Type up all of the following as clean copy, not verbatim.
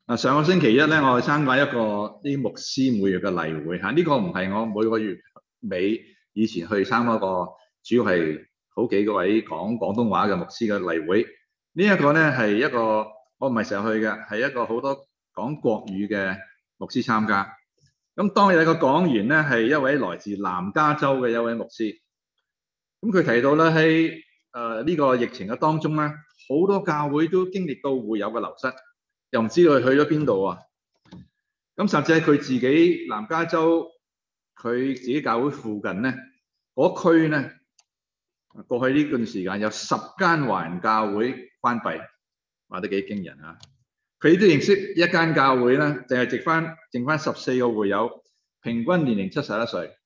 上個星期一咧，我去參加一個啲牧師每月嘅例會嚇，呢個唔係我每個月尾以前去參加過，主要係好幾個位講廣東話嘅牧師嘅例會。呢一個咧係一個我唔係成日去嘅，係一個好多講國語嘅牧師參加。咁當日個講員咧係一位來自南加州嘅一位牧師。咁佢提到咧喺呢個疫情嘅當中咧，好多教會都經歷到會友嘅流失。又唔知道佢去咗邊度啊？咁甚至係佢自己南加州，佢自己教會附近咧，嗰區咧，過去呢段時間有10間華人教會關閉，話得幾驚人啊！佢都認識一間教會咧，淨係剩翻14個會友，平均年齡71歲。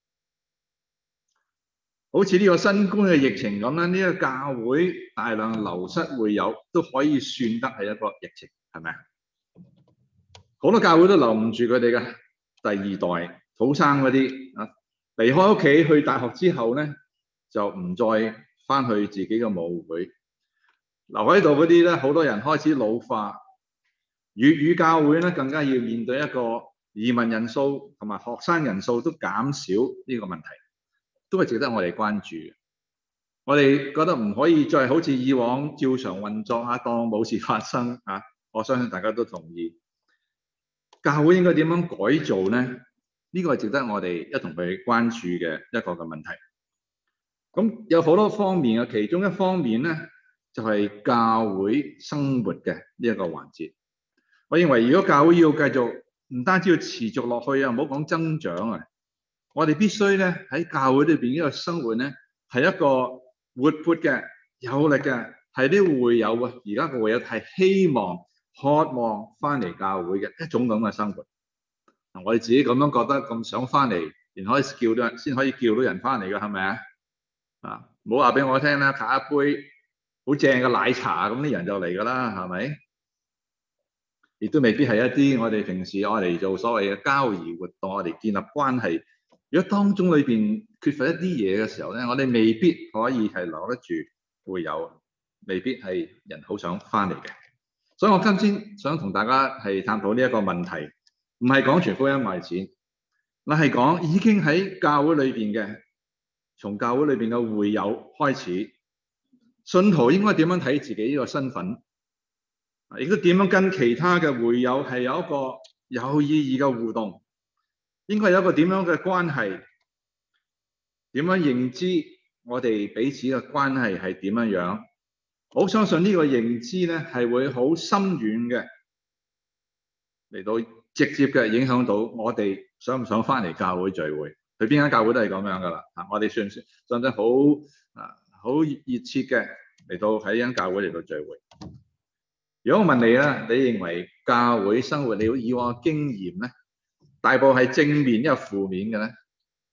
好似呢個新冠嘅疫情咁咧，呢個教會大量流失會友，都可以算得係一個疫情，係咪啊？好多教會都留唔住佢哋嘅第二代土生嗰啲啊，離開屋企去大學之後咧，就唔再翻去自己嘅母會，留喺度嗰啲咧，好多人開始老化。粵語教會咧，更加要面對一個移民人數同埋學生人數都減少呢個問題，都係值得我哋關注嘅。我哋覺得唔可以再好似以往照常運作啊，當冇事發生啊。我相信大家都同意。教會應該點樣改造呢？呢個係值得我哋一同去關注嘅一個嘅問題。咁有好多方面嘅，其中一方面咧，就係教會生活嘅呢一個環節。我認為如果教會要繼續，唔單止要持續落去啊，唔好講增長啊，我哋必須咧喺教會裏邊呢個生活咧，係一個活潑嘅、有力嘅，係啲會友啊。而家嘅會友係希望、渴望翻嚟教會嘅一種咁嘅生活。嗱，我哋自己咁樣覺得咁想翻嚟，然後叫到人先可以叫到人翻嚟嘅，係咪啊？啊，唔好話俾我聽啦，拍一杯好正嘅奶茶，咁啲人就嚟㗎啦，係咪？亦都未必係一啲我哋平時愛嚟做所謂嘅交誼活動，我哋建立關係。如果當中裏邊缺乏一啲嘢嘅時候咧，我哋未必可以係留得住會友，未必係人好想翻嚟嘅。所以我今天想同大家係探討呢一個問題，唔係講傳福音賣錢，嗱係講已經喺教會裏邊嘅，從教會裏邊嘅會友開始，信徒應該點樣睇自己呢個身份？亦都點樣跟其他嘅會友係有一個有意義嘅互動？應該有一個點樣嘅關係？點樣認知我哋彼此嘅關係係點樣樣？我相信呢個認知咧係會好深遠嘅，嚟到直接嘅影響到我哋想唔想翻嚟教會聚會？去邊間教會都係咁樣噶啦。我哋算唔算得好好熱切嘅嚟到喺間教會嚟到聚會？如果我問你咧，你認為教會生活你以往嘅經驗咧，大部係正面，一係負面嘅咧？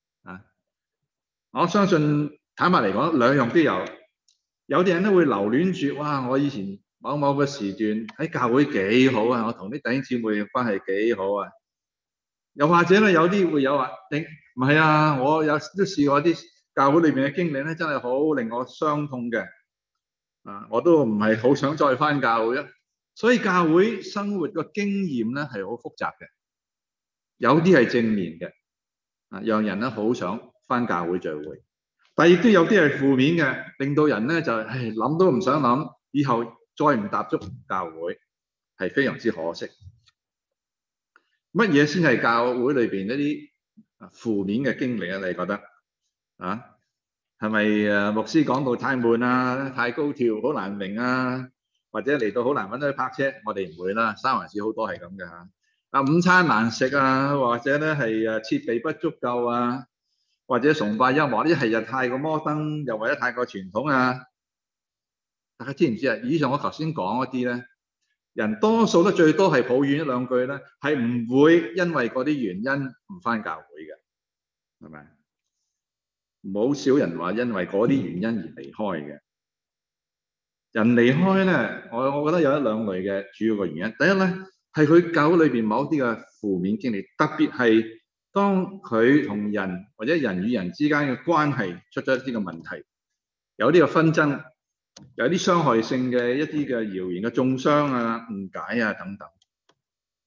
我相信坦白嚟講，兩樣都有。有啲人都會留戀住，哇！我以前某某個時段喺教會幾好啊，我同啲弟兄姊妹嘅關係幾好啊。又或者咧，有啲會有話，你唔係啊，我都試過啲教會裏邊嘅經歷咧，真係好令我傷痛嘅。我都唔係好想再返教會啊。所以教會生活個經驗咧係好複雜嘅，有啲係正面嘅，讓人咧好想返教會聚會，但亦都有啲係負面嘅，令到人咧就係諗都唔想諗，以後再唔踏足教會，係非常之可惜。乜嘢先係教會裏邊一啲負面嘅經歷啊？你覺得係咪牧師講道太悶啊，太高調，好難明啊？或者嚟到好難揾到泊車？我哋唔會啦，三環市好多係咁嘅嚇。午餐難食啊，或者咧係設備不足夠啊，或者崇拜音樂啲係又太過摩登，又或者太過傳統啊。大家知唔知啊？以上我頭先講嗰啲咧，人多數都最多係抱怨一兩句咧，係唔會因為嗰啲原因唔返教會嘅，係咪？冇少人話因為嗰啲原因而離開嘅。人離開咧，我覺得有一兩類嘅主要嘅原因。第一咧，係佢教會裏邊某啲嘅負面經歷，特別係當佢同人或者人與人之間嘅關係出咗一啲嘅問題，有啲嘅紛爭，有啲傷害性嘅一啲嘅謠言嘅中傷啊、誤解啊等等。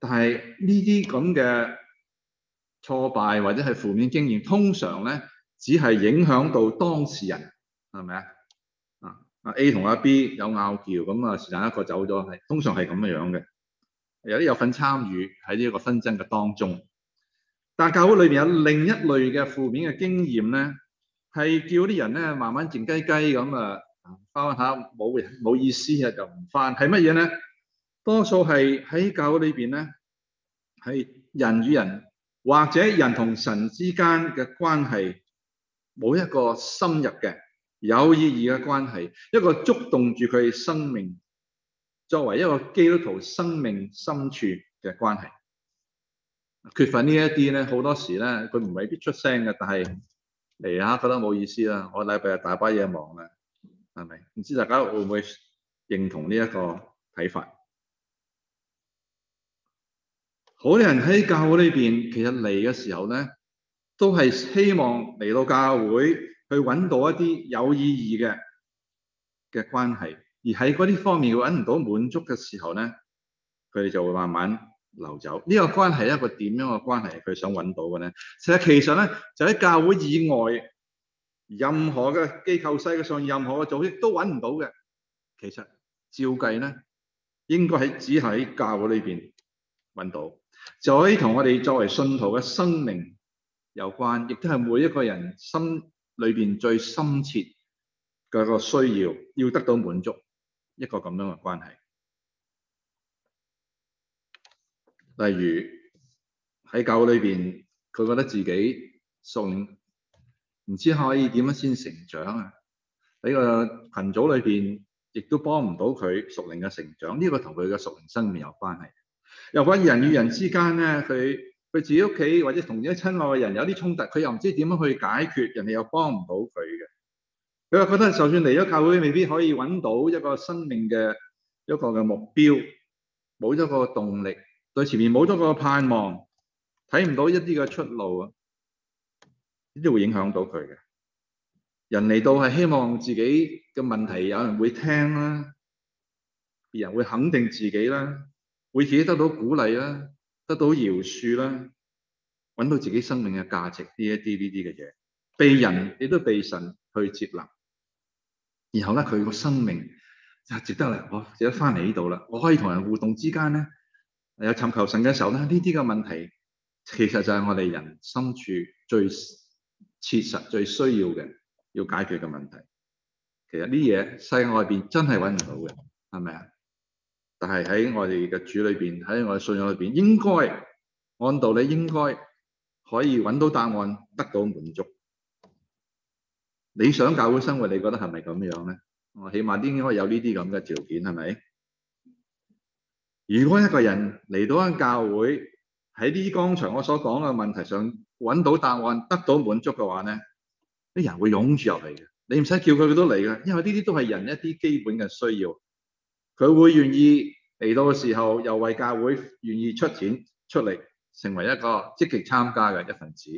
但係呢啲咁嘅挫敗或者係負面經驗，通常咧只係影響到當事人，係咪啊？啊 A 同阿 B 有拗撬，咁啊是但一個走咗，係通常係咁樣嘅。有啲有份參與喺呢個紛爭嘅當中，但係教會裏邊有另一類嘅負面嘅經驗咧，係叫啲人咧慢慢靜雞雞咁啊，翻下冇意思啊，就唔翻。係乜嘢咧？多數係喺教會裏邊咧，係人與人或者人同神之間嘅關係冇一個深入嘅有意義嘅關係，一個觸動住佢生命，作為一個基督徒生命深處嘅關係。缺乏呢一啲咧，好多時咧佢唔未必出聲嘅，但係嚟下覺得冇意思啦。我禮拜日大把嘢忙啦，係咪？唔知大家會唔會認同呢一個睇法？好多人喺教會裏邊，其實嚟嘅時候咧，都係希望嚟到教會去揾到一啲有意義嘅關係，而喺嗰啲方面揾唔到滿足嘅時候咧，佢哋就會慢慢流走。呢個關係係一個點樣嘅關係？佢想揾到嘅咧，其實咧就喺教會以外，任何嘅機構、世界上任何嘅組織都揾唔到嘅。其實照計咧，應該只喺教會裏邊揾到，就可以同我哋作為信徒嘅生命有關，亦都係每一個人心裏邊最深切嘅一個需要，要得到滿足一個咁樣嘅關係。例如喺教會裏邊，佢覺得自己送唔知可以點樣先成長啊？喺個群組裏邊，亦都幫唔到佢屬靈嘅成長。呢個同佢嘅屬靈生命有關係。又或者人與人之間咧，佢自己屋企或者同啲親愛嘅人有啲衝突，佢又唔知點樣去解決，人哋又幫唔到佢嘅。佢又覺得就算嚟咗教會，未必可以揾到一個生命嘅一個嘅目標，冇咗個動力，對前面冇咗個盼望，睇唔到一啲嘅出路啊！呢啲會影響到佢嘅。人嚟到係希望自己嘅問題有人會聽啦，別人會肯定自己啦，會自己得到鼓勵啦，得到饒恕啦，揾到自己生命嘅價值呢一啲嘅嘢，被人亦都被神去接納。然後咧，佢個生命就值得啦，我值得翻嚟呢度啦，我可以同人互動之間咧，有尋求神嘅時候咧，呢啲嘅問題其實就係我哋人深處最切實、最需要嘅。要解決嘅問題，其實呢嘢世界外邊真係揾唔到嘅，係咪啊？但係喺我哋嘅主裏邊，喺我哋信仰裏邊，應該按道理應該可以揾到答案，得到滿足。理想教會生活，你覺得係咪咁樣咧？我起碼應該有呢啲咁嘅條件，係咪？如果一個人嚟到間教會，喺呢剛才我所講嘅問題上揾到答案，得到滿足嘅話咧，啲人會湧住入嚟嘅，你唔使叫佢都嚟嘅，因為呢啲都係人一啲基本嘅需要。佢會願意嚟到嘅時候，又為教會願意出錢出力，成為一個積極參加嘅一份子。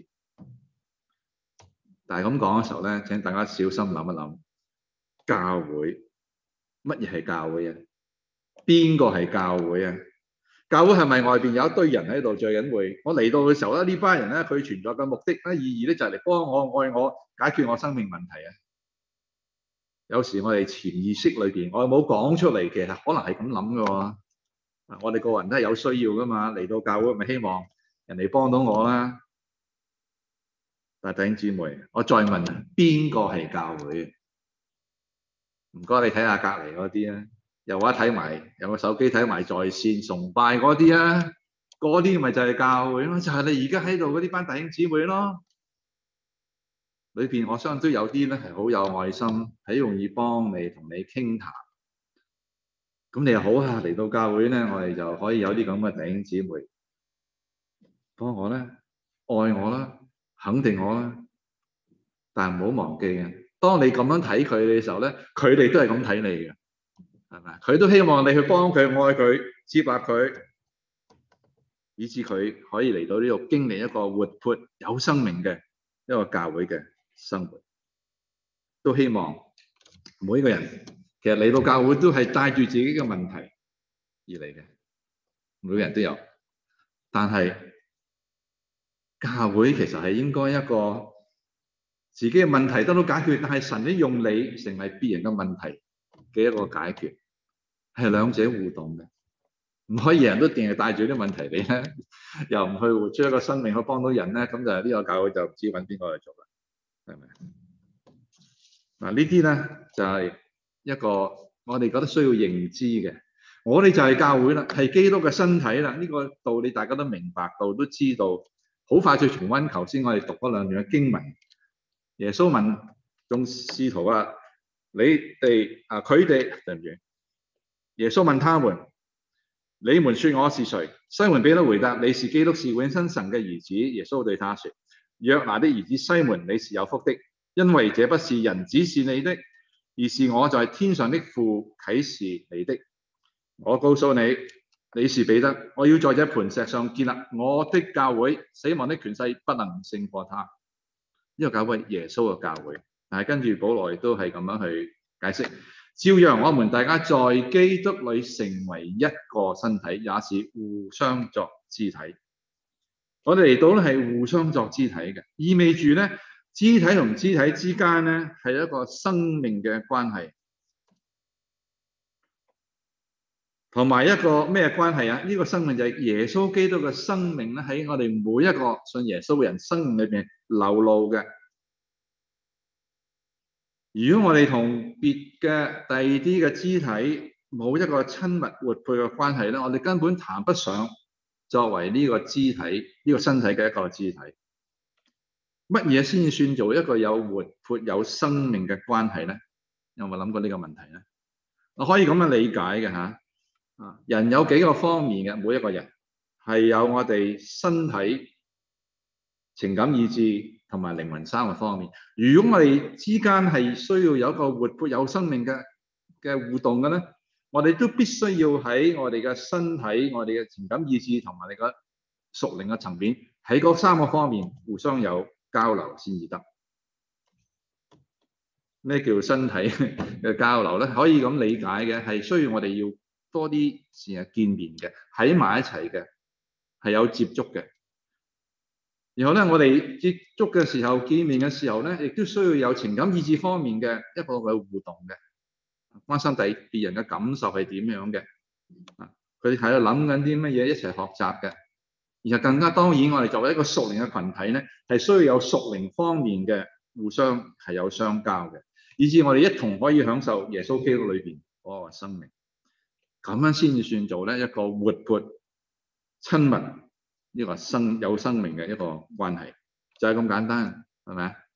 但係咁講嘅時候咧，請大家小心諗一諗，教會乜嘢係教會啊？邊個係教會啊？教會係咪外邊有一堆人喺度聚緊會？我嚟到嘅時候咧，呢班人咧，佢存在嘅目的咧、意義咧，就係嚟幫我、愛我、解決我生命問題啊！有時我哋潛意識裏邊，我冇講出嚟，其實可能係咁諗嘅喎。我哋個人都係有需要噶嘛，嚟到教會咪希望人哋幫到我啦。但係弟兄姊妹，我再問，邊個係教會？唔該，你睇下隔離嗰啲啊！又話睇埋，有個手機睇埋在線崇拜嗰啲啊，嗰啲咪就係教會咯，就係你而家喺度嗰啲班弟兄姊妹咯。裏邊我相信都有啲咧係好有愛心，係容易幫你同你傾談。咁你又好啊，嚟到教會咧，我哋就可以有啲咁嘅弟兄姊妹幫我咧，愛我啦，肯定我啦。但係唔好忘記啊，當你咁樣睇佢嘅時候咧，佢哋都係咁睇你嘅。係咪？佢都希望你去幫佢、愛佢、接納佢，以致佢可以嚟到呢度經歷一個活潑有生命嘅一個教會嘅生活。都希望每一個人其實嚟到教會都係帶住自己嘅問題而嚟嘅，每個人都有。 但係教會其實係應該一個自己嘅問題得到解決，但係神都用你成為別人嘅問題嘅一個解決，係兩者互動嘅，唔可以人都淨係帶住啲問題嚟咧，又唔去活出一個生命去幫到人咧，咁就呢個教會就唔知揾邊個去做啦，係咪？嗱，呢啲咧就係一個我哋覺得需要認知嘅。我哋就係教會啦，係基督嘅身體啦。呢個道理大家都明白到，都知道。好快再重溫頭先我哋讀嗰兩段嘅經文。耶穌問眾使徒啊，你哋啊，佢哋對唔住。耶穌問他們：你們說我是誰？西門彼得回答：你是基督，是永生神嘅兒子。耶穌對他說：約拿的兒子西門，你是有福的，因為這不是人指示你的，而是我在天上的父啟示你的。我告訴你，你是彼得，我要在這磐石上建立我的教會，死亡的權勢不能勝過他。呢個教會耶穌嘅教會，但係跟住保羅亦都係咁樣去解釋。照樣我們大家在基督裏成為一個身體，也是互相作肢體。我哋嚟到咧係互相作肢體嘅，意味住咧肢體同肢體之間咧係一個生命嘅關係。同埋一個咩關係啊？呢個生命就係耶穌基督嘅生命咧，喺我哋每一個信耶穌嘅人生命裏邊流露嘅。如果我哋同別嘅第二啲嘅肢體冇一個親密活潑嘅關係咧，我哋根本談不上作為呢個肢體、呢個身體嘅一個肢體。乜嘢先至算做一個有活潑、有生命嘅關係咧？有冇諗過呢個問題咧？我可以咁樣理解嘅嚇。人有幾個方面嘅，每一個人係有我哋身體、情感、意志同埋靈魂三個方面。如果我哋之間係需要有一個活潑有生命嘅互動嘅咧，我哋都必須要喺我哋嘅身體、我哋嘅情感、意志同埋你嘅屬靈嘅層面，喺嗰三個方面互相有交流先至得。咩叫身體嘅交流咧？可以咁理解嘅，係需要我哋要多啲時日見面嘅，喺埋一齊嘅，係有接觸嘅。然後咧，我哋接觸嘅時候、見面嘅時候咧，亦都需要有情感意志方面嘅一個嘅互動嘅，關心別人嘅感受係點樣嘅。佢哋喺度諗緊啲乜嘢，一齊學習嘅。然後更加當然，我哋作為一個屬靈嘅群體咧，係需要有屬靈方面嘅互相係有相交嘅，以至我哋一同可以享受耶穌基督裏邊嗰個生命。咁樣先至算做咧一個活潑、親密呢個有生命嘅一個關係，就係咁簡單，係咪啊？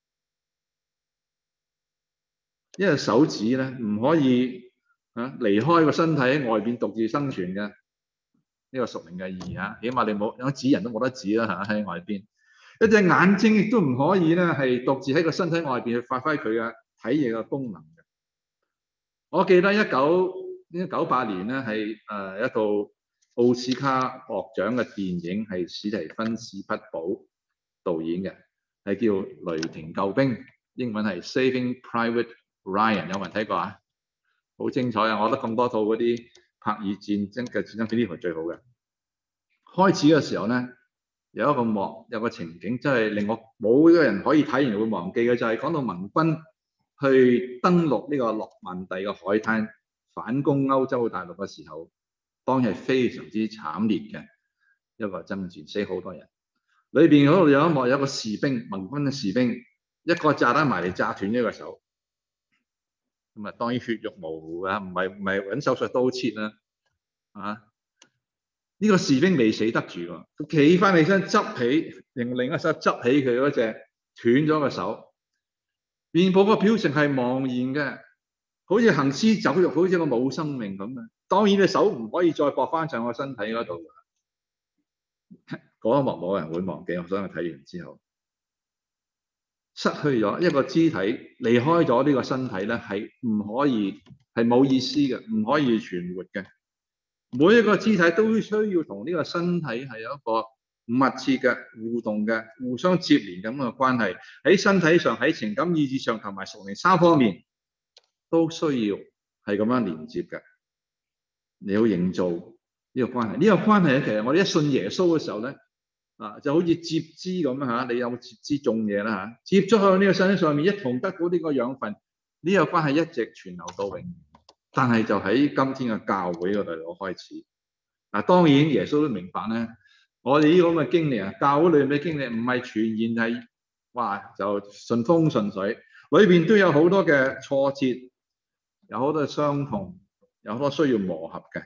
一隻手指咧唔可以離開個身體喺外邊獨自生存嘅，呢個屬靈嘅意義啊！起碼你冇有指人都冇得指啦嚇，喺外邊。一隻眼睛亦都唔可以咧係獨自喺個身體外邊去發揮佢嘅睇嘢嘅功能嘅。我記得1998年咧係一套奧斯卡獲獎嘅電影，係史提芬史匹堡導演嘅，係叫《雷霆救兵》，英文係 Saving Private Ryan。有冇人睇過啊？好精彩啊！我覺得咁多套嗰啲拍以戰爭嘅戰爭片，呢套最好嘅。開始嘅時候咧，有一個幕，有個情景，真係令我冇一個人可以睇完會忘記嘅，就係講到盟軍去登陸呢個諾曼第嘅海灘，反攻歐洲大陸嘅時候，當日係非常之慘烈嘅一個爭戰，死好多人。裏邊嗰度有一幕，有一個士兵，盟軍嘅士兵，一個炸彈埋嚟炸斷咗個手，咁啊當然血肉模糊啊，唔係揾手術刀切啦，呢個士兵未死得住喎，佢企翻起身執起，用另一手執起佢嗰隻斷咗嘅手，面部個表情係茫然嘅，好似行屍走肉，好似個冇生命咁啊！當然隻手唔可以再駁翻上個身體嗰度㗎，嗰一幕冇人會忘記。我想去睇完之後，失去咗一個肢體，離開咗呢個身體咧，係唔可以，係冇意思嘅，唔可以存活嘅。每一個肢體都需要同呢個身體係有一個密切嘅互動嘅、互相接連咁嘅關係。喺身體上、喺情感意志上同埋屬靈三方面都需要係咁樣連接嘅。你要營造呢個關係。呢個關係咧，其實我哋一信耶穌嘅時候咧，就好似接枝咁嚇，你有冇接枝種嘢啦嚇？接咗去呢個身上面，一同得到呢個養分，呢個關係一直傳流到永遠。但係就喺今天嘅教會嗰度開始。當然耶穌都明白咧，我哋呢個咁嘅經歷啊，教會裏面嘅經歷唔係全然係哇就順風順水，裏邊都有好多嘅挫折，有好多嘅傷痛，有好多需要磨合嘅。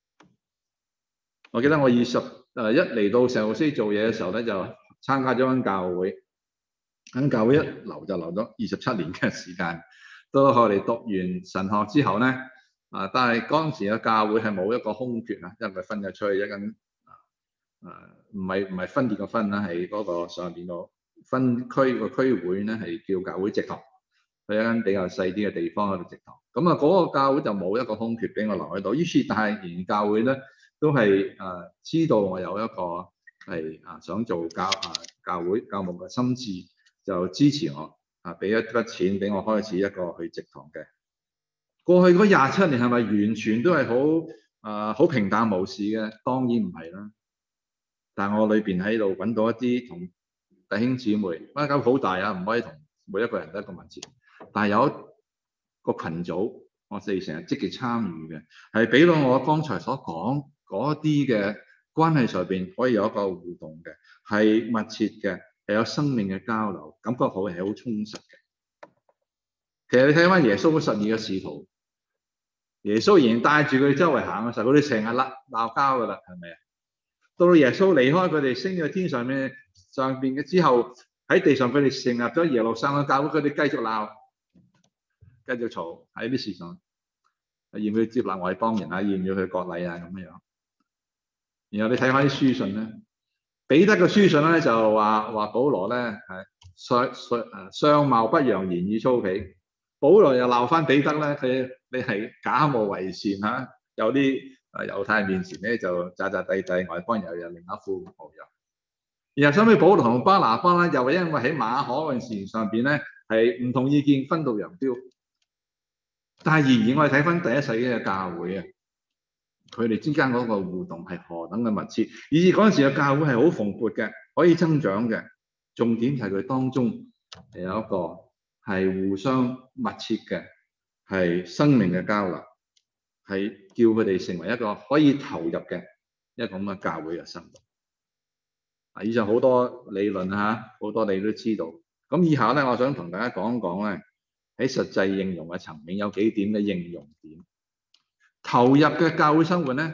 我記得我一嚟到聖荷西做嘢嘅時候咧，就參加咗間教會，間教會一留就留咗27年嘅時間。到我哋讀完神學之後咧，但係嗰陣時嘅教會係冇一個空缺啊，因為分咗出去一間唔係分裂嘅分啦，係嗰個上邊個分區個區會咧係叫教會植堂，去一間比較細啲嘅地方喺度植堂。咁嗰個教會就冇一個空缺俾我留喺度。於是但係原教會咧都係知道我有一個係想做教會教牧嘅心志，就支持我俾一筆錢俾我開始一個去植堂嘅。過去嗰27年係咪完全都係好平淡無事嘅？當然唔係啦。但係我裏邊喺度揾到一啲同弟兄姊妹，間教會好大啊，唔可以同每一個人都一個密切。但係有一個群組，我哋成日積極參與嘅，係俾到我剛才所講嗰啲嘅關係上邊可以有一個互動嘅，係密切嘅，係有生命嘅交流，感覺好係好充實嘅。其實你睇翻耶穌嗰12個使徒，耶穌仍然帶住佢哋周圍行嘅時候，佢哋成日鬧交噶啦，係咪啊？到耶穌離開佢哋升咗天上邊嘅之後，喺地上佢哋成立咗耶路撒冷嘅教會，佢哋繼續鬧，繼續嘈喺啲事上，要唔要接納外邦人啊？要唔要去割禮啊？咁樣。然後你睇翻啲書信咧，彼得嘅書信咧就話保羅咧係相貌不揚，言語粗鄙。保羅又鬧翻彼得咧，你係假冒為善嚇，有啲猶太人面前咧就詐詐諦諦，外邦人又有另一副模樣。然後收尾保羅同巴拿巴咧，又係因為喺馬可嗰件事上邊咧係唔同意見，分道揚鑣。但係然而我哋睇翻第一世紀嘅教會啊，佢哋之間嗰個互動係何等嘅密切，以至嗰陣時嘅教會係好蓬勃嘅，可以增長嘅。重點係佢當中係有一個係互相密切嘅，係生命嘅交流，係叫佢哋成為一個可以投入嘅一個咁嘅教會嘅生活。以上好多理論嚇，好多你都知道。咁以下咧，我想同大家講一講咧，喺實際應用嘅層面有幾點嘅應用點。投入嘅教會生活咧，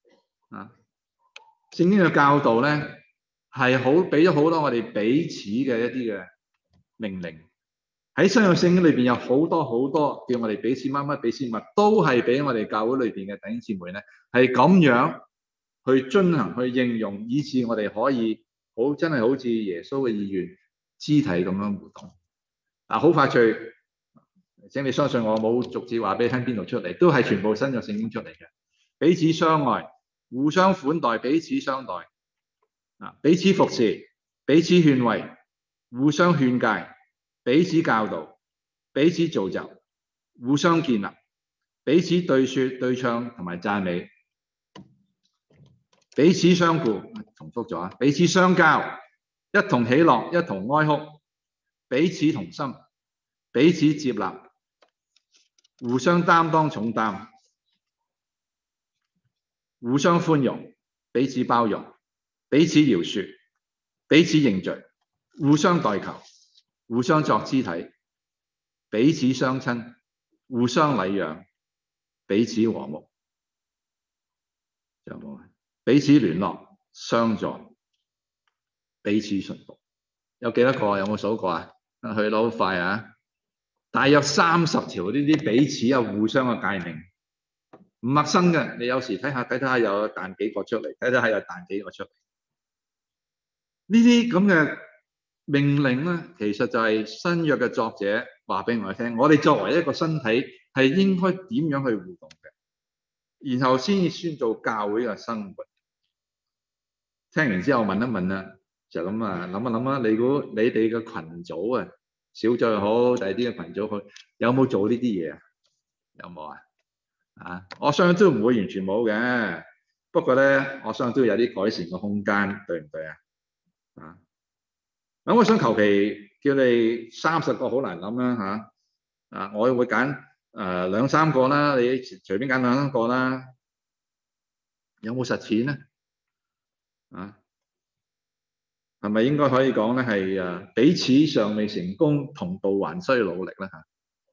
聖經嘅教導咧係好俾咗好多我哋彼此嘅一啲嘅命令。喺新約聖經裏邊有好多好多叫我哋彼此乜乜彼此乜，都係俾我哋教會裏邊嘅弟兄姊妹咧係咁樣去遵行去應用，以致我哋可以真係好似耶穌嘅意願，肢體咁樣互動。好快脆，請你相信我冇逐字話俾你聽邊度出嚟，都係全部新約聖經出嚟嘅。彼此相愛，互相款待，彼此相待，彼此服侍，彼此勸慰，互相勸誡，彼此教導，彼此造就，互相建立，彼此對說對唱同埋讚美，彼此相顧，重複咗，彼此相交，一同喜樂，一同哀哭，彼此同心，彼此接納，互相擔當重擔，互相寬容，彼此包容，彼此饒恕，彼此認罪，互相代求，互相作肢體，彼此相親，互相禮讓，彼此和睦。有冇？彼此聯絡，相助，彼此順服。有幾多個？有冇數過啊？去到好快啊！大約30條呢啲彼此有互相嘅誡命，唔陌生嘅。你有時睇下有彈幾個出嚟，睇下有彈幾個出嚟。呢啲咁嘅命令咧，其實就係新約嘅作者話俾我哋聽，我哋作為一個身體係應該點樣去互動嘅，然後先至算做教會嘅生活。聽完之後問一問啦，就咁諗一諗啊，你估你哋嘅群組啊，小組又好，第二啲嘅群組好，有冇做呢啲嘢啊？有冇啊？我相信都唔會完全冇嘅。 不過咧，我相信都有啲改善嘅空間，對唔對啊？啊，咁我想求其叫你30個好難諗啦嚇。我會揀兩三個啦，你隨便揀兩三個啦。有冇實踐咧？啊，係咪應該可以講咧係彼此尚未成功，同道還需努力咧嚇？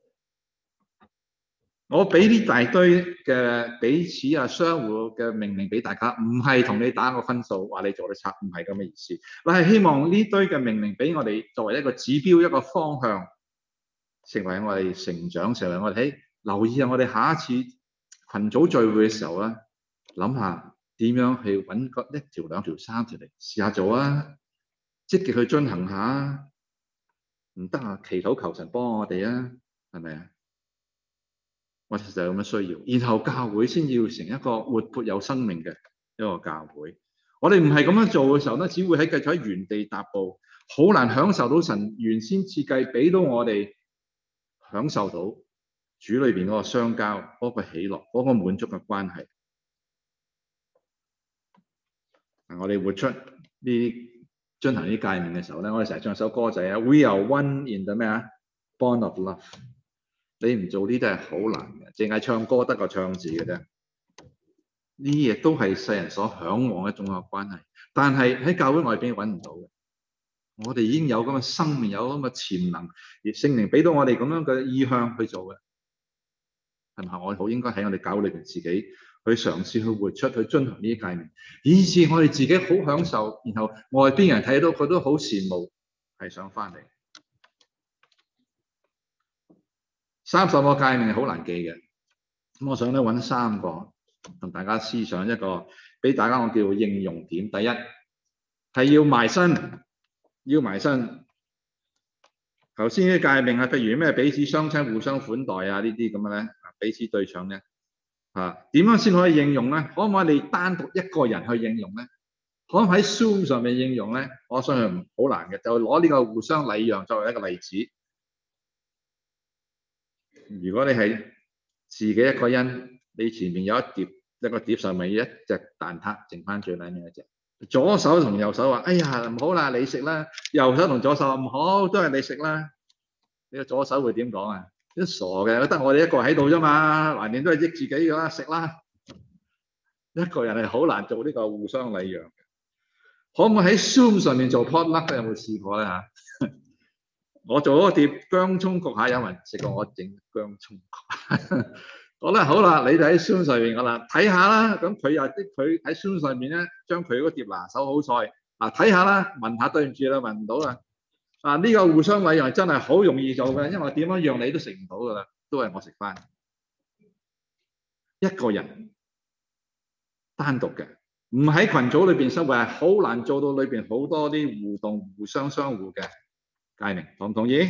我俾呢大堆嘅彼此相互嘅命令俾大家，唔係同你打個分數，話你做得差，唔係咁嘅意思。我係希望呢堆嘅命令俾我哋作為一個指標、一個方向，成為我哋成長，成為我哋留意下我哋下一次群組聚會嘅時候咧，諗下點樣去揾個1條、2條、3條嚟試下做啊，積極去進行下，唔得啊，祈禱求神幫我哋啊，係咪啊？我實在有咁嘅需要，然後教會先要成一個活潑有生命嘅一個教會。我哋唔係咁樣做嘅時候咧，只會繼續喺原地踏步，好難享受到神原先設計俾到我哋享受到主裏邊嗰個相交、嗰個喜樂、嗰個滿足嘅關係。我哋活出呢啲進行呢啲誡命嘅時候咧，我哋成日唱首歌仔啊 ，We are one in the 咩啊 ，bond of love。你唔做呢啲係好難嘅，淨係唱歌得個唱字嘅啫。呢啲嘢都係世人所嚮往一種嘅關係，但係喺教會外邊揾唔到嘅。我哋已經有咁嘅生命，有咁嘅潛能，而聖靈俾到我哋咁樣嘅意向去做嘅，係咪？我哋好應該喺我哋教會裏邊自己去嘗試去活出，去遵行呢啲誡命，以致我哋自己好享受，然後外邊人睇到佢都好羨慕，係想翻嚟。30個誡命係好難記嘅，咁我想咧揾3個同大家思想一個，俾大家我叫應用點。第一係要埋身，要埋身。頭先啲誡命譬如咩彼此相親、互相款待啊呢啲咁嘅咧，彼此對唱咧點樣先可以應用咧？可唔可以單獨一個人去應用咧？可唔可以喺 Zoom 上面應用咧？我相信好難嘅，就攞呢個互相禮讓作為一個例子。如果你係自己一個人，你前面有一個碟上面一隻蛋撻，剩翻最靚嘅一隻。左手同右手話：哎呀唔好啦，你食啦。右手同左手話：唔好，都係你食啦。你個左手會點講啊？都傻嘅，得我哋一個喺度啫嘛，橫掂都係益自己㗎啦，食啦。一個人係好難做呢個互相禮讓嘅。可唔可以喺 Zoom 上面做 potluck？有冇試過咧嚇？我做嗰個碟薑葱焗蟹，有人食過我整薑葱焗。好啦，好啦，你哋喺 Zoom 上面我啦，睇下啦。咁佢喺 Zoom 上面咧，將佢嗰碟拿手好菜睇下啦，聞下，對唔住啦，聞唔到啦。呢個互相禮讓真係好容易做嘅，因為點樣讓你都食唔到噶啦，都係我食翻。一個人單獨嘅，唔喺群組裏邊生活係好難做到裏邊好多啲互動、互相相互嘅誡命，同唔同意？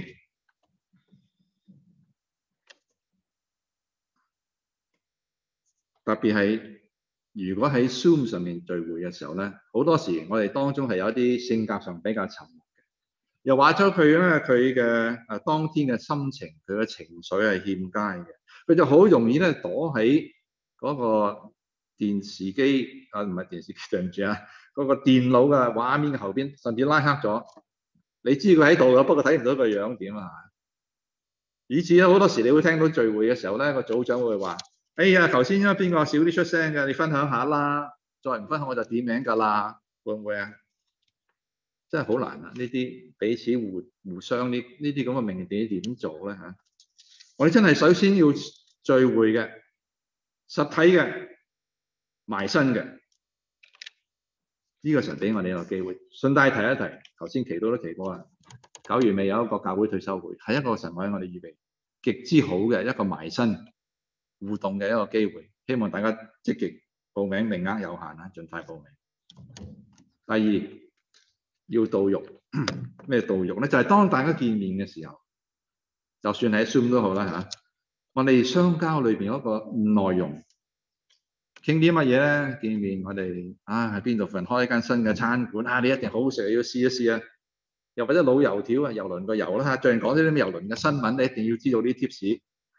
特別係如果喺 Zoom 上面聚會嘅時候咧，好多時我哋當中係有一啲性格上比較沉默嘅，又或者佢咧佢嘅當天嘅心情，佢嘅情緒係欠佳嘅，佢就好容易咧躲喺嗰個電視機唔係電視機，對唔住啊，嗰個電腦嘅畫面嘅後邊，甚至拉黑咗。你知佢喺度嘅，不過睇唔到個樣點啊？以至咧好多時你會聽到聚會嘅時候咧，個組長會話：哎呀，頭先邊個少啲出聲嘅，你分享下啦。再唔分享我就點名㗎啦，會唔會啊？真係好難啊！呢啲彼此互相呢啲咁嘅命令點做咧嚇？我哋真係首先要聚會嘅實體嘅埋身嘅。呢個神俾我哋一個機會，順帶提一提，頭先祈禱都提過啦。9月尾有一個教會退休會，係一個神為我哋預備極之好嘅一個埋身互動嘅一個機會，希望大家積極報名，名額有限啊，盡快報名。第二，要導育，咩導育咧？就係當大家見面嘅時候，就算喺 Zoom 都好啦嚇，我哋相交裏邊嗰個內容。傾啲乜嘢咧？見面我哋喺邊度份開一間新嘅餐館你一定好好食，要試一試啊！又或者老油條啊，郵輪個油啦嚇，最近講啲咩郵輪嘅新聞，你一定要知道啲 tips。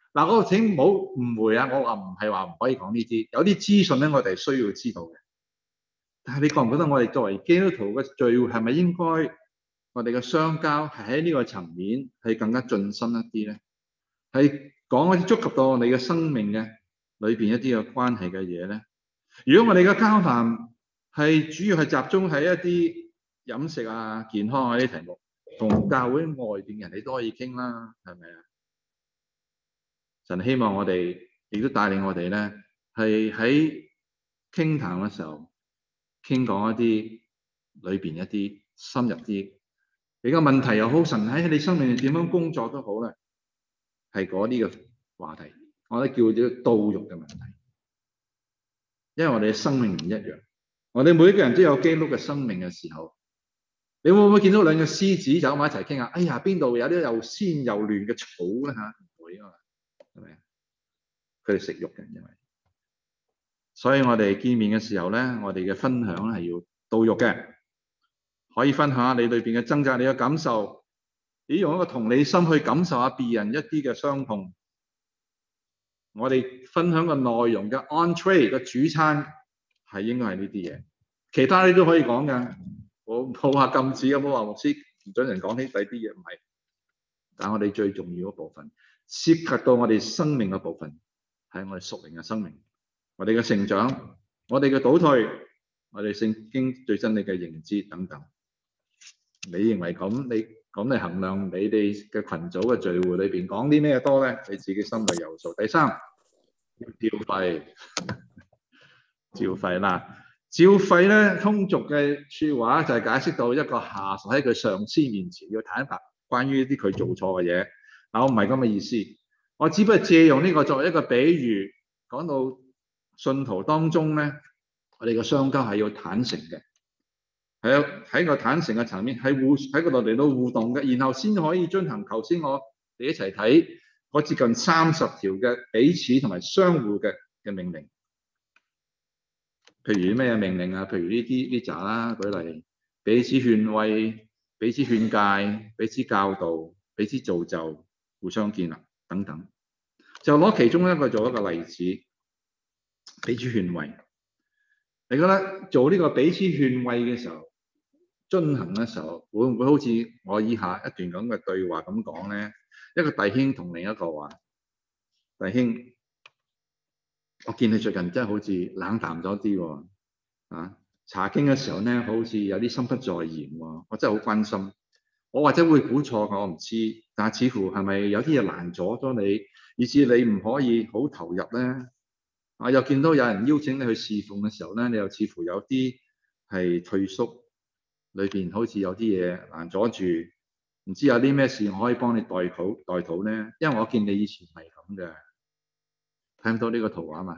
嗱，我請唔好誤會啊！我話唔係話唔可以講呢啲，有啲資訊咧，我哋係需要知道嘅。但係你覺唔覺得我哋作為基督徒嘅聚會係咪應該我哋嘅相交係喺呢個層面係更加進深一啲咧？係講一啲觸及到我哋嘅生命嘅裏邊一啲嘅關係嘅嘢咧？如果我哋嘅交談係主要係集中喺一啲飲食啊、健康啊啲題目，同教會外邊人你都可以傾啦，係咪啊？神希望我哋亦都帶領我哋咧，係喺傾談嘅時候傾講一啲裏邊一啲深入啲，你個問題又好，神喺你生命點樣工作都好咧，係嗰啲嘅話題，我哋叫做道肉嘅問題。因為我哋嘅生命唔一樣，我哋每一個人都有基督嘅生命嘅時候，你會唔會見到兩隻獅子走埋一齊傾下？哎呀，邊度有啲又鮮又嫩嘅草咧嚇？唔會啊嘛，係咪啊？佢哋食肉嘅，因為，所以我哋見面嘅時候咧，我哋嘅分享係要道肉嘅，可以分享下你裏邊嘅掙扎，你嘅感受，你用一個同理心去感受下別人一啲嘅傷痛。我哋分享嘅內容嘅 entree 嘅主餐係應該係呢啲嘢，其他你都可以講㗎。我冇話禁止，有冇話牧師唔准人講呢第啲嘢？唔係，但係我哋最重要嘅部分，涉及到我哋生命嘅部分，係我哋屬靈嘅生命，我哋嘅成長，我哋嘅倒退，我哋聖經對真理嘅認知等等。你認為咁？你衡量你哋嘅群組嘅聚會裏邊講啲咩多咧？你自己心裏有數。第三，要照肺，照肺啦。照肺咧，通俗嘅説話就係解釋到一個下屬喺佢上司面前要坦白關於一啲佢做錯嘅嘢。嗱，我唔係咁嘅意思，我只不過借用呢個作為一個比喻，講到信徒當中咧，我哋嘅相交係要坦誠嘅。係啊，喺個坦誠嘅層面，喺嗰度嚟到互動嘅，然後先可以進行頭先我哋一齊睇嗰接近30條嘅彼此同埋相互嘅命令。譬如咩命令啊？譬如呢扎啦，舉例彼此勸慰、彼此勸誡、彼此教導、彼此造就、互相建立等等。就攞其中一個做一個例子，彼此勸慰。你覺得做呢個彼此勸慰嘅時候，進行嘅時候，會唔會好似我以下一段咁嘅對話咁講咧？一個弟兄同另一個話：弟兄，我見你最近真係好似冷淡咗啲喎，啊，查經嘅時候咧，好似有啲心不在焉喎，我真係好關心。我或者會估錯，我唔知，但係似乎係咪有啲嘢攔阻咗你，以致你唔可以好投入咧？啊，又見到有人邀請你去侍奉嘅時候咧，你又似乎有啲係退縮，裏邊好似有啲嘢攔阻住，唔知有啲咩事我可以幫你代禱咧？因為我見你以前唔係咁嘅，睇唔到呢個圖畫嘛？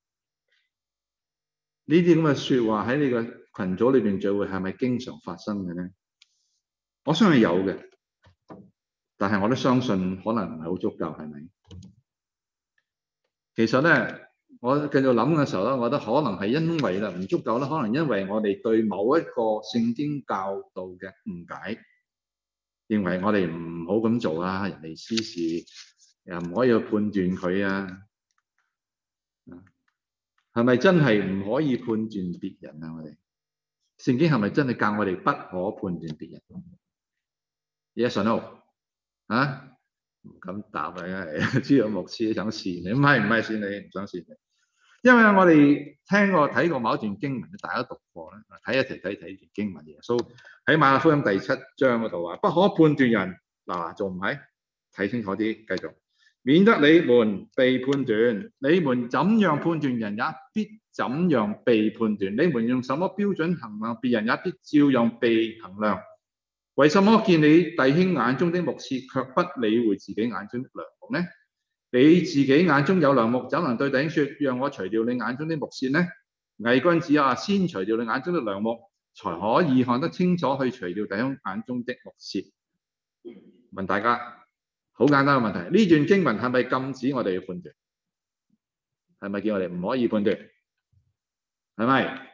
呢啲咁嘅説話喺你個群組裏邊聚會係咪經常發生嘅咧？我相信有嘅，但係我都相信可能唔係好足夠，係咪？其實咧，我繼續諗嘅時候咧，我覺得可能係因為啦唔足夠啦，可能因為我哋對某一個聖經教導嘅誤解，認為我哋唔好咁做啊，人哋私事又唔可以去判斷佢啊，係咪真係唔可以判斷別人啊？我哋聖經係咪真係教我哋不可判斷別人？Yes or no？啊？唔敢答啊！知道牧師想試你，唔係試你，唔想試你。因為我哋睇過某一段經文，大家讀過咧，睇一齊睇段經文。耶穌喺馬可福音第7章嗰度話：不可判斷人。嗱，仲唔係？睇清楚啲，繼續，免得你們被判斷。你們怎樣判斷人，也必怎樣被判斷。你們用什麼標準衡量別人，也必照樣被衡量。為什麼見你弟兄眼中的木刺，卻不理會自己眼中的梁木呢？你自己眼中有梁木，怎能對弟兄說：讓我除掉你眼中的木刺呢？偽君子啊，先除掉你眼中的梁木，才可以看得清楚去除掉弟兄眼中的木刺。問大家好簡單嘅問題：呢段經文係咪禁止我哋去判斷？係咪叫我哋唔可以判斷？係咪？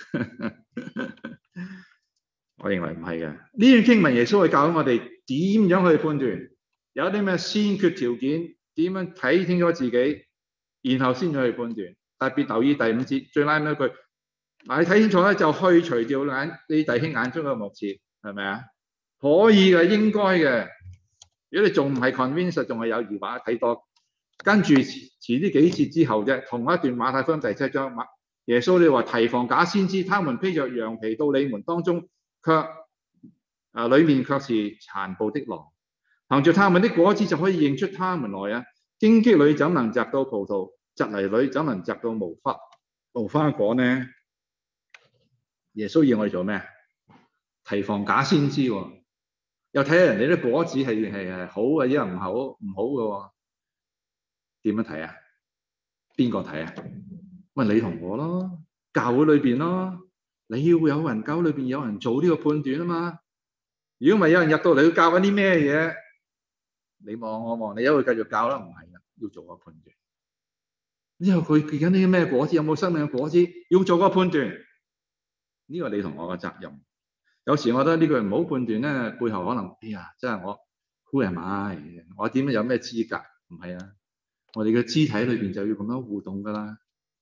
我認為唔係嘅。呢段經文耶穌會教我哋點樣去判斷，有啲咩先決條件， 點樣睇清楚自己，然後先去判斷。特別留意第5節最拉尾一句，嗱，你睇清楚咧，就去除掉你弟兄眼中嘅木刺，係咪啊？可以嘅，應該嘅。如果你仲唔係 convinced，仲係有疑惑，睇多跟住遲啲幾節之後啫，同一段馬太福音第7章，耶穌你話提防假先知，他們披着羊皮到你們當中，裏面卻是殘暴的狼。憑着他們的果子就可以認出他們來啊！荊棘裏怎能摘到葡萄？蒺藜裏怎能摘到無花果呢？耶穌要我哋做咩？提防假先知喎，又睇下人哋啲果子係好嘅，因為唔好嘅喎。點樣睇啊？邊個睇啊？咪你同我咯，教會裏邊咯，你要有人教會裏邊有人做呢個判斷啊嘛。如果唔係有人入到嚟要教緊啲咩嘢，你望我望你，一路繼續教啦，唔係啊，要做個判斷。之後佢結緊啲咩果子，有冇生命嘅果子，要做個判斷。呢個你同我嘅責任。有時我覺得呢句唔好判斷咧，背後可能哎呀，真係我 who am I？我點樣有咩資格？唔係啊，我哋嘅肢體裏邊就要咁樣互動噶啦，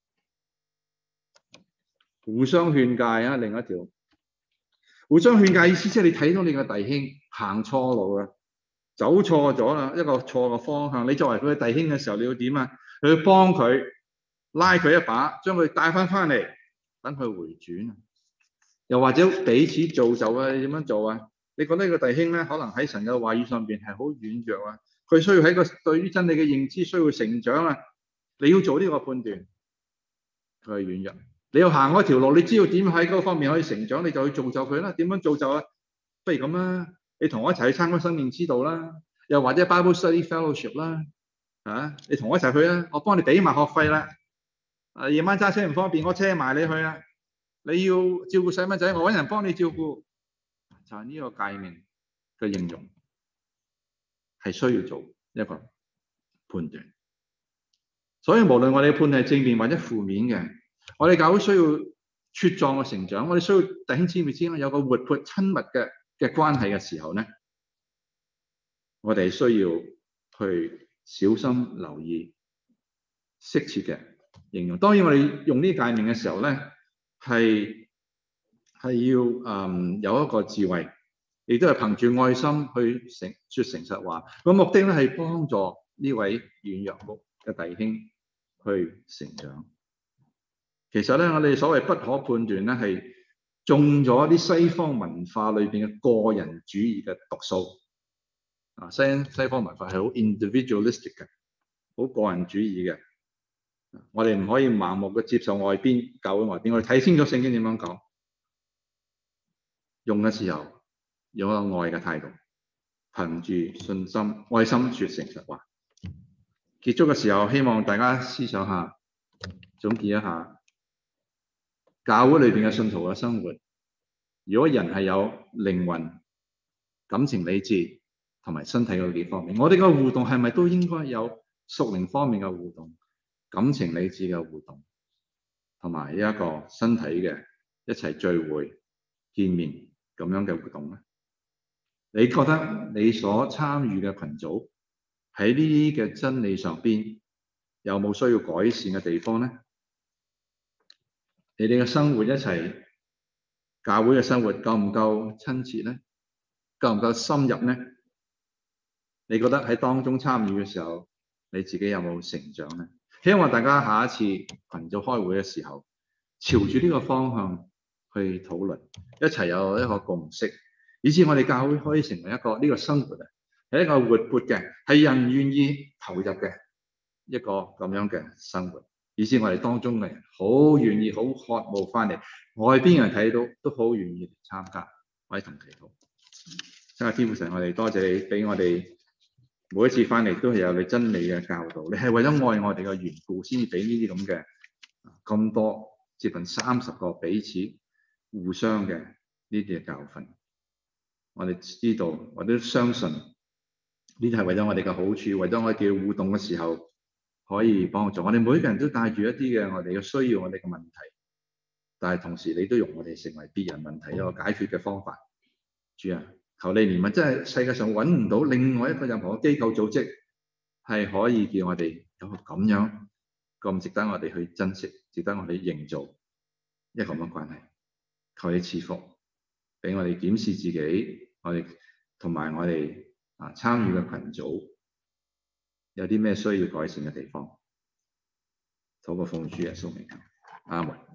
互相勸誡啊。另一條互相勸誡意思即係你睇到你嘅弟兄行錯路啊，走錯咗啦，一個錯嘅方向。你作為佢嘅弟兄嘅時候，你要點啊？你要幫佢拉佢一把，將佢帶翻嚟，等佢回轉啊。又或者彼此造就啊？點樣做啊？你覺得呢個弟兄咧，可能喺神嘅話語上邊係好軟弱啊，佢需要喺個對於真理嘅認知需要成長啊。你要做呢個判斷，佢係軟弱，你要行嗰條路，你知道點喺嗰方面可以成長，你就去造就佢啦。點樣造就啊？不如咁啦，你同我一齊去參加生命之道啦，又或者 Bible Study Fellowship 啦，你同我一齊去啦，我幫你俾埋學費啦。夜晚揸車唔方便，我車埋你去啊。你要照顧細蚊仔，我搵人幫你照顧，就係呢個誡命嘅應用，係需要做一個判斷。所以無論我哋嘅判斷係正面或者負面嘅，我哋教會需要茁壯嘅成長，我哋需要弟兄姊妹之間有個活潑親密嘅關係嘅時候咧，我哋需要去小心留意適切嘅應用。當然我哋用呢啲誡命嘅時候咧，係要有一個智慧，亦都係憑住愛心去說誠實話。個目的咧係幫助呢位軟弱嘅弟兄去成長。其實咧，我哋所謂不可判斷咧，係中咗啲西方文化裏邊嘅個人主義嘅毒素。西方文化係好 individualistic 嘅，好個人主義嘅。我哋唔可以盲目嘅接受教會外邊，我哋睇清楚聖經點樣講，用嘅時候用一個愛嘅態度，憑住信心、愛心說誠實話。結束嘅時候，希望大家思想下，總結一下教會裏邊嘅信徒嘅生活。如果人係有靈魂、感情、理智同埋身體嗰幾方面，我哋嘅互動係咪都應該有屬靈方面嘅互動？感情理智嘅互動，同埋一個身體嘅一齊聚會見面咁樣嘅活動咧？你覺得你所參與嘅群組喺呢啲嘅真理上邊有冇需要改善嘅地方咧？你哋嘅生活一齊教會嘅生活夠唔夠親切咧？夠唔夠深入咧？你覺得喺當中參與嘅時候，你自己有冇成長咧？希望大家下一次群組開會嘅時候，朝住呢個方向去討論，一齊有一個共識，以至我哋教會可以成為一個呢個生活啊，係一個活潑嘅，係人願意投入嘅一個咁樣嘅生活，以至我哋當中嘅人好願意、好渴慕翻嚟，外邊人睇到都好願意參加，我哋同祈禱。真係天父神，我哋多謝你俾我哋。每一次翻嚟都係有你真理嘅教導，你係為咗愛我哋嘅緣故，先至俾呢啲咁嘅咁多接近30個彼此互相嘅呢啲嘅教訓。我哋知道，我都相信呢啲係為咗我哋嘅好處，為咗我哋嘅互動嘅時候可以幫助我哋。每一個人都帶住一啲嘅我哋嘅需要，我哋嘅問題，但係同時你都用我哋成為別人問題一個解決嘅方法。主啊！求你憐憫，真係世界上揾唔到另外一個任何機構組織係可以叫我哋有個咁樣咁值得我哋去珍惜，值得我哋營造一個咁嘅關係。求你賜福，俾我哋檢視自己，我哋同埋我哋參與嘅群組有啲咩需要改善嘅地方。禱告奉主耶穌名求，阿門。